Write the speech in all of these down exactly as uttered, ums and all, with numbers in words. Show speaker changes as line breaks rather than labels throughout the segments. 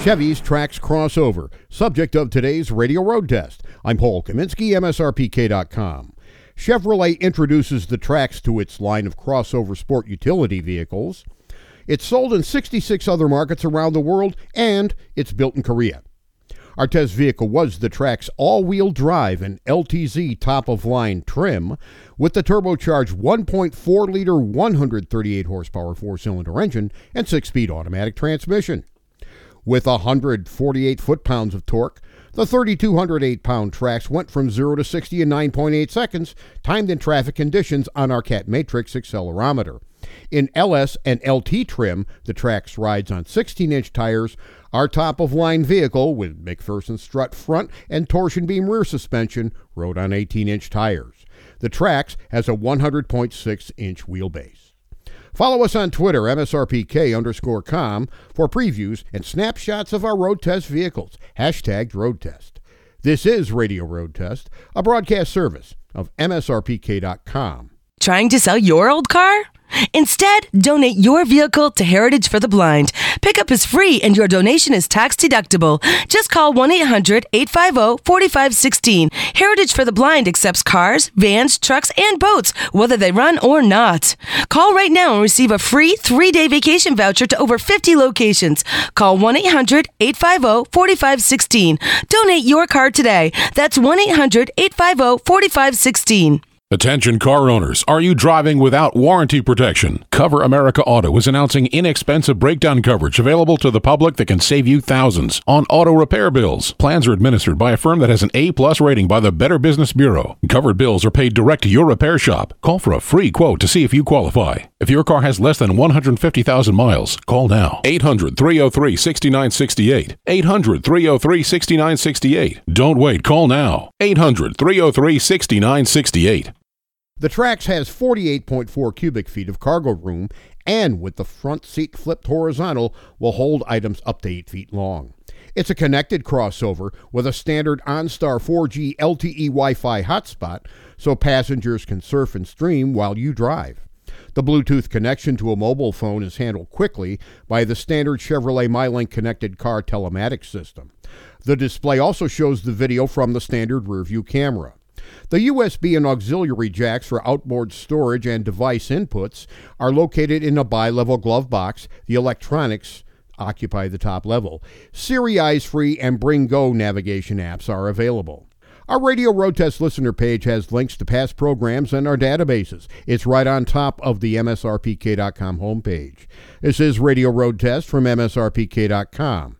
Chevy's Trax crossover, subject of today's Radio Road Test. I'm Paul Kaminsky, M S R P K dot com. Chevrolet introduces the Trax to its line of crossover sport utility vehicles. It's sold in sixty-six other markets around the world, and it's built in Korea. Our test vehicle was the Trax all-wheel drive and L T Z top-of-line trim with the turbocharged one point four liter, one hundred thirty-eight horsepower four-cylinder engine and six-speed automatic transmission. With one hundred forty-eight foot-pounds of torque, the three thousand two hundred eight pound Trax went from zero to sixty in nine point eight seconds, timed in traffic conditions on our Cat Matrix accelerometer. In L S and L T trim, the Trax rides on sixteen inch tires. Our top-of-line vehicle, with McPherson strut front and torsion beam rear suspension, rode on eighteen inch tires. The Trax has a one hundred point six inch wheelbase. Follow us on Twitter, M S R P K underscore com, for previews and snapshots of our road test vehicles. Hashtag road test. This is Radio Road Test, a broadcast service of M S R P K dot com.
Trying to sell your old car? Instead, donate your vehicle to Heritage for the Blind. Pickup is free and your donation is tax deductible. Just call one eight hundred, eight five zero, four five one six. Heritage for the Blind accepts cars, vans, trucks, and boats, whether they run or not. Call right now and receive a free three-day vacation voucher to over fifty locations. Call one eight hundred, eight five zero, four five one six. Donate your car today. That's one eight hundred, eight five zero, four five one six.
Attention car owners, are you driving without warranty protection? Cover America Auto is announcing inexpensive breakdown coverage available to the public that can save you thousands on auto repair bills. Plans are administered by a firm that has an A plus rating by the Better Business Bureau. Covered bills are paid direct to your repair shop. Call for a free quote to see if you qualify. If your car has less than one hundred fifty thousand miles, call now. eight hundred, three oh three, six nine six eight. eight hundred, three oh three, six nine six eight. Don't wait, call now. eight hundred, three oh three, six nine six eight.
The Trax has forty-eight point four cubic feet of cargo room, and with the front seat flipped horizontal, will hold items up to eight feet long. It's a connected crossover with a standard OnStar four G L T E Wi-Fi hotspot, so passengers can surf and stream while you drive. The Bluetooth connection to a mobile phone is handled quickly by the standard Chevrolet MyLink connected car telematics system. The display also shows the video from the standard rearview camera. The U S B and auxiliary jacks for outboard storage and device inputs are located in a bi-level glove box. The electronics occupy the top level. Siri Eyes-Free and Bring Go navigation apps are available. Our Radio Road Test listener page has links to past programs and our databases. It's right on top of the M S R P K dot com homepage. This is Radio Road Test from M S R P K dot com.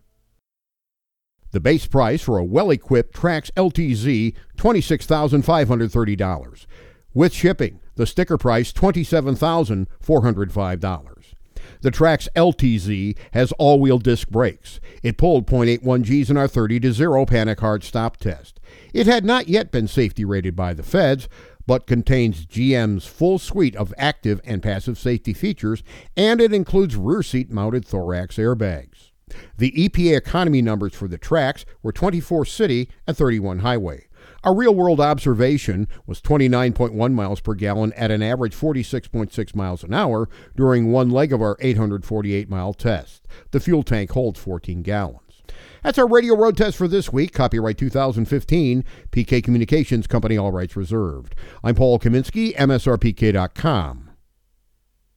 The base price for a well-equipped Trax L T Z, twenty-six thousand five hundred thirty dollars. With shipping, the sticker price, twenty-seven thousand four hundred five dollars. The Trax L T Z has all-wheel disc brakes. It pulled point eight one G's in our thirty to zero panic hard stop test. It had not yet been safety rated by the feds, but contains G M's full suite of active and passive safety features, and it includes rear seat mounted thorax airbags. The E P A economy numbers for the Trax were twenty-four city and thirty-one highway. Our real-world observation was twenty-nine point one miles per gallon at an average forty-six point six miles an hour during one leg of our eight hundred forty-eight mile test. The fuel tank holds fourteen gallons. That's our Radio Road Test for this week. Copyright two thousand fifteen. P K Communications Company, all rights reserved. I'm Paul Kaminsky, M S R P K dot com.